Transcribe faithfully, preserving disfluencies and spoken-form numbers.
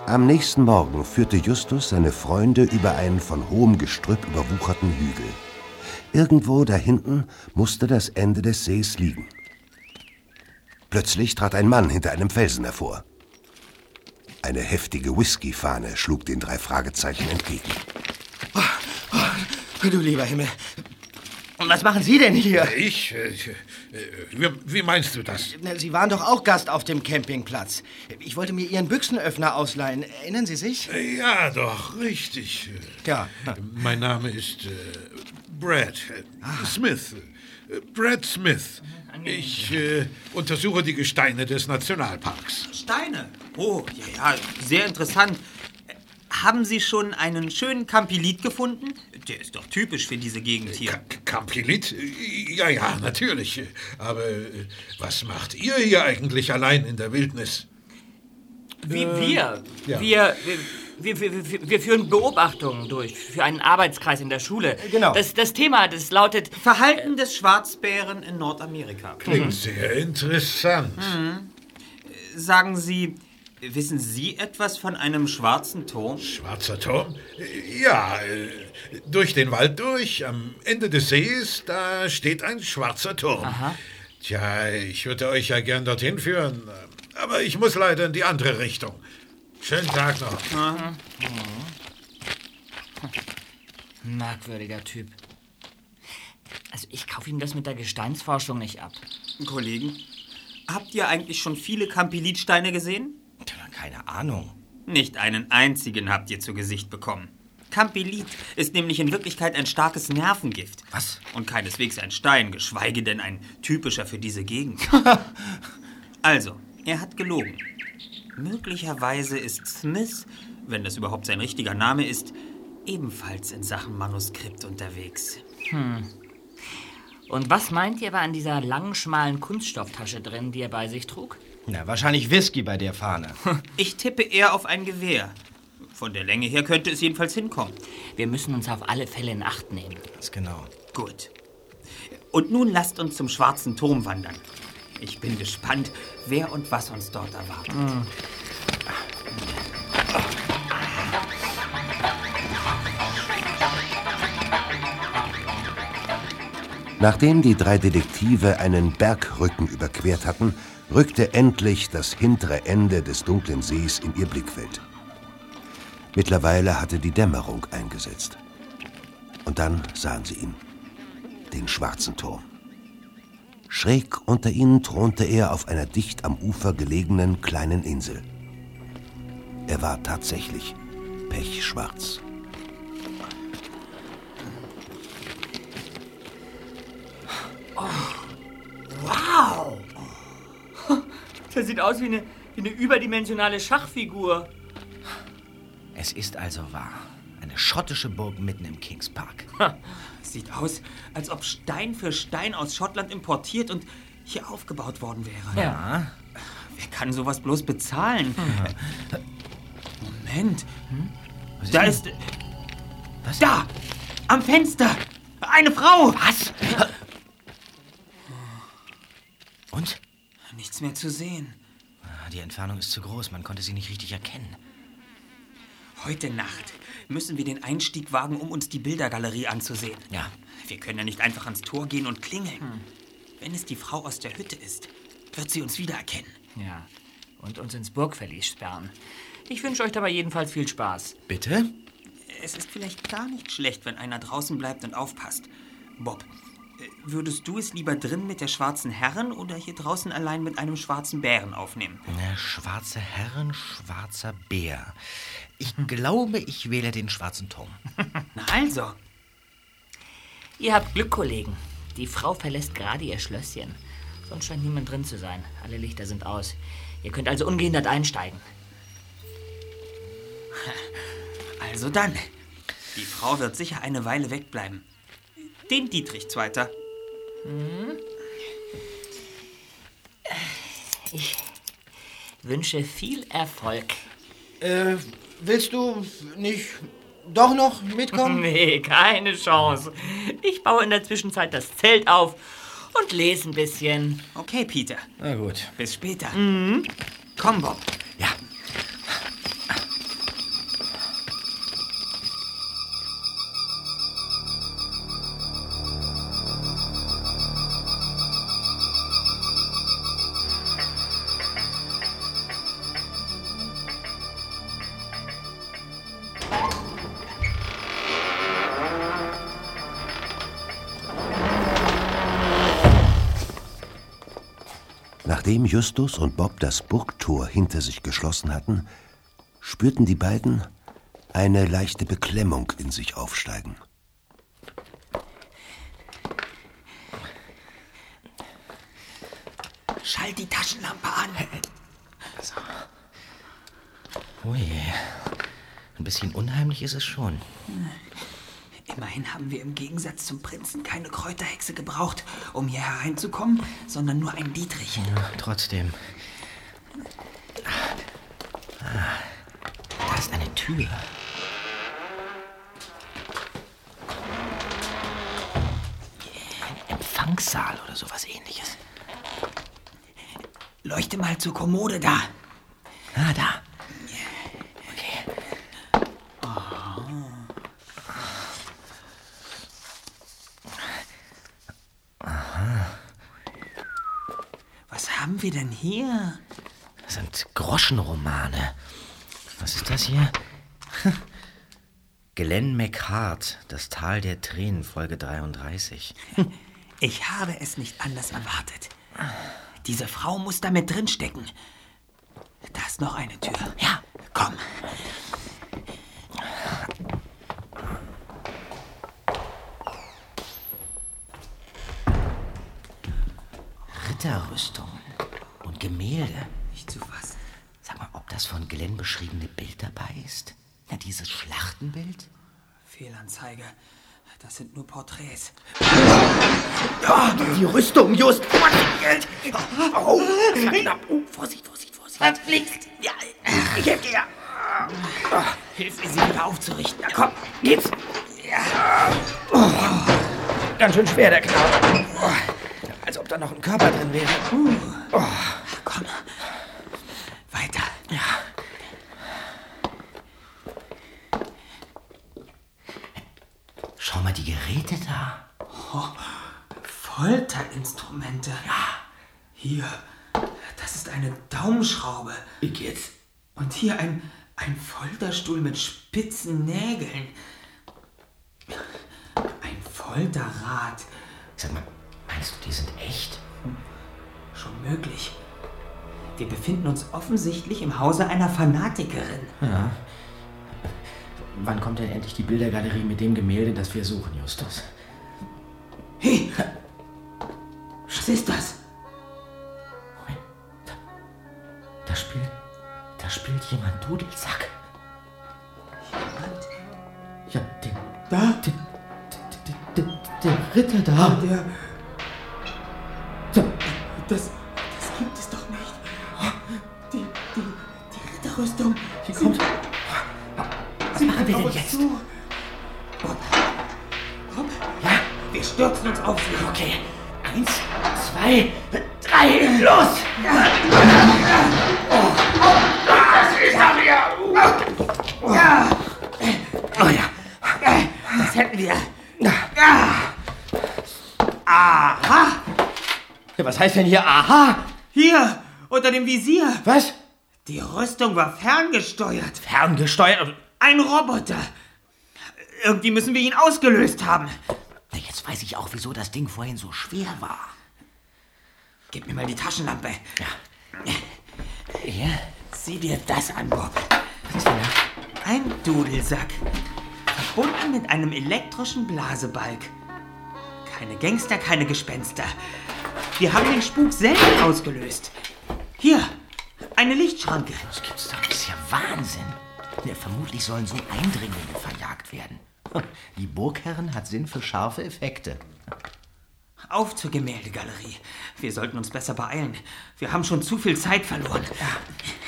Am nächsten Morgen führte Justus seine Freunde über einen von hohem Gestrüpp überwucherten Hügel. Irgendwo da hinten musste das Ende des Sees liegen. Plötzlich trat ein Mann hinter einem Felsen hervor. Eine heftige Whisky-Fahne schlug den drei Fragezeichen entgegen. Oh, oh, du lieber Himmel. Und was machen Sie denn hier? Ich? Äh, wie, wie meinst du das? Sie waren doch auch Gast auf dem Campingplatz. Ich wollte mir Ihren Büchsenöffner ausleihen. Erinnern Sie sich? Ja, doch, richtig. Ja. Mein Name ist äh, Brad ah. Smith. Brad Smith. Ich äh, untersuche die Gesteine des Nationalparks. Steine? Oh, ja, ja, sehr interessant. Haben Sie schon einen schönen Campilit gefunden? Der ist doch typisch für diese Gegend hier. Campilit? Ja, ja, natürlich. Aber äh, was macht ihr hier eigentlich allein in der Wildnis? Wie äh, wir? Ja. Wir, wir, wir, wir? Wir führen Beobachtungen durch für einen Arbeitskreis in der Schule. Genau. Das, das Thema, das lautet... Verhalten des Schwarzbären in Nordamerika. Klingt mhm. sehr interessant. Mhm. Sagen Sie... Wissen Sie etwas von einem schwarzen Turm? Schwarzer Turm? Ja, durch den Wald durch, am Ende des Sees, da steht ein schwarzer Turm. Aha. Tja, ich würde euch ja gern dorthin führen, aber ich muss leider in die andere Richtung. Schönen Tag noch. Mhm. Mhm. Merkwürdiger Typ. Also ich kaufe ihm das mit der Gesteinsforschung nicht ab. Kollegen, habt ihr eigentlich schon viele Campilitsteine gesehen? Keine Ahnung. Nicht einen einzigen habt ihr zu Gesicht bekommen. Campilit ist nämlich in Wirklichkeit ein starkes Nervengift. Was? Und keineswegs ein Stein, geschweige denn ein typischer für diese Gegend. Also, er hat gelogen. Möglicherweise ist Smith, wenn das überhaupt sein richtiger Name ist, ebenfalls in Sachen Manuskript unterwegs. Hm. Und was meint ihr, war an dieser langen, schmalen Kunststofftasche drin, die er bei sich trug? Na, wahrscheinlich Whisky bei der Fahne. Ich tippe eher auf ein Gewehr. Von der Länge her könnte es jedenfalls hinkommen. Wir müssen uns auf alle Fälle in Acht nehmen. Ganz genau. Gut. Und nun lasst uns zum Schwarzen Turm wandern. Ich bin gespannt, wer und was uns dort erwartet. Mhm. Nachdem die drei Detektive einen Bergrücken überquert hatten, rückte endlich das hintere Ende des dunklen Sees in ihr Blickfeld. Mittlerweile hatte die Dämmerung eingesetzt. Und dann sahen sie ihn, den Schwarzen Turm. Schräg unter ihnen thronte er auf einer dicht am Ufer gelegenen kleinen Insel. Er war tatsächlich pechschwarz. Oh. Wow! Das sieht aus wie eine, wie eine überdimensionale Schachfigur. Es ist also wahr. Eine schottische Burg mitten im Kings Park. Ha. Sieht aus, als ob Stein für Stein aus Schottland importiert und hier aufgebaut worden wäre. Ja. Wer kann sowas bloß bezahlen? Hm. Moment. Hm? Was da ist, ist... Was? Da! Am Fenster! Eine Frau! Was? Und? Nichts mehr zu sehen. Die Entfernung ist zu groß, man konnte sie nicht richtig erkennen. Heute Nacht müssen wir den Einstieg wagen, um uns die Bildergalerie anzusehen. Ja. Wir können ja nicht einfach ans Tor gehen und klingeln. Hm. Wenn es die Frau aus der Hütte ist, wird sie uns wiedererkennen. Ja, und uns ins Burgverlies sperren. Ich wünsche euch dabei jedenfalls viel Spaß. Bitte? Es ist vielleicht gar nicht schlecht, wenn einer draußen bleibt und aufpasst. Bob, würdest du es lieber drin mit der schwarzen Herren oder hier draußen allein mit einem schwarzen Bären aufnehmen? Na, schwarze Herren, schwarzer Bär. Ich glaube, ich wähle den Schwarzen Turm. Na also. Ihr habt Glück, Kollegen. Die Frau verlässt gerade ihr Schlösschen. Sonst scheint niemand drin zu sein. Alle Lichter sind aus. Ihr könnt also ungehindert einsteigen. Also dann. Die Frau wird sicher eine Weile wegbleiben. Den Dietrich, Zweiter. Hm. Ich wünsche viel Erfolg. Äh, willst du nicht doch noch mitkommen? Nee, keine Chance. Ich baue in der Zwischenzeit das Zelt auf und lese ein bisschen. Okay, Peter. Na gut. Bis später. Mhm. Komm, Bob. Ja. Nachdem Justus und Bob das Burgtor hinter sich geschlossen hatten, spürten die beiden eine leichte Beklemmung in sich aufsteigen. Schalt die Taschenlampe an. So. Ui, ein bisschen unheimlich ist es schon. Immerhin haben wir im Gegensatz zum Prinzen keine Kräuterhexe gebraucht, um hier hereinzukommen, sondern nur einen Dietrich. Ja, trotzdem. Ah, da ist eine Tür. Ein Empfangssaal oder sowas Ähnliches. Leuchte mal zur Kommode da. Ah, da. Okay. Aha. Was haben wir denn hier? Das sind Groschenromane. Was ist das hier? Glenn McHart, das Tal der Tränen, Folge dreiunddreißig. Ich habe es nicht anders erwartet. Diese Frau muss da mit drin stecken. Da ist noch eine Tür. Ja, komm. Ritterrüstung und Gemälde. Nicht zu fassen. Sag mal, ob das von Glenn beschriebene Bild dabei ist? Na, dieses Schlachtenbild? Fehlanzeige. Das sind nur Porträts. Oh, die Rüstung, just. Geld. Oh, oh, Vorsicht, Vorsicht, Vorsicht. Was fliegst? Ja, ich helfe dir. Ja. Oh, hilf mir, sie wieder aufzurichten. Ja, komm, geht's. Ja. Oh, ganz schön schwer, der Knall. Oh, als ob da noch ein Körper drin wäre. Uh. Oh. Komm. Weiter. Ja. Schau mal, die Geräte da. Oh, Folterinstrumente. Ja. Hier, das ist eine Daumenschraube. Wie geht's? Und hier ein, ein Folterstuhl mit spitzen Nägeln. Ein Folterrad. Sag mal, meinst du, die sind echt? Hm, schon möglich. Wir befinden uns offensichtlich im Hause einer Fanatikerin. Ja. Wann kommt denn endlich die Bildergalerie mit dem Gemälde, das wir suchen, Justus? Hey! Was ist das? Moment. Da, da spielt... Da spielt jemand Dudelsack. Jemand? Ja, den... Da? Den... Den, den, den Ritter da. Der... Da. Das... Das gibt es doch nicht. Die... Die... Die Ritterrüstung... Hier kommt... Was machen wir denn jetzt? Zu. Bob. Bob? Ja? Wir stürzen uns auf sie. Okay. Eins, zwei, drei, los! Ja. Oh. Oh. Das ist er mir! Oh. Ja. Oh ja. Das hätten wir. Ja. Aha! Ja, was heißt denn hier aha? Hier, unter dem Visier. Was? Die Rüstung war ferngesteuert. Ferngesteuert? Ein Roboter. Irgendwie müssen wir ihn ausgelöst haben. Na, jetzt weiß ich auch, wieso das Ding vorhin so schwer war. Gib mir mal die Taschenlampe. Ja. Hier? Sieh dir das an, Bob. Was ist denn da? Ein Dudelsack. Verbunden mit einem elektrischen Blasebalg. Keine Gangster, keine Gespenster. Wir haben den Spuk selten ausgelöst. Hier, eine Lichtschranke. Das gibt's doch. Das ist ja Wahnsinn. Ja, vermutlich sollen so Eindringlinge verjagt werden. Die Burgherrin hat Sinn für scharfe Effekte. Auf zur Gemäldegalerie. Wir sollten uns besser beeilen. Wir haben schon zu viel Zeit verloren. Ja.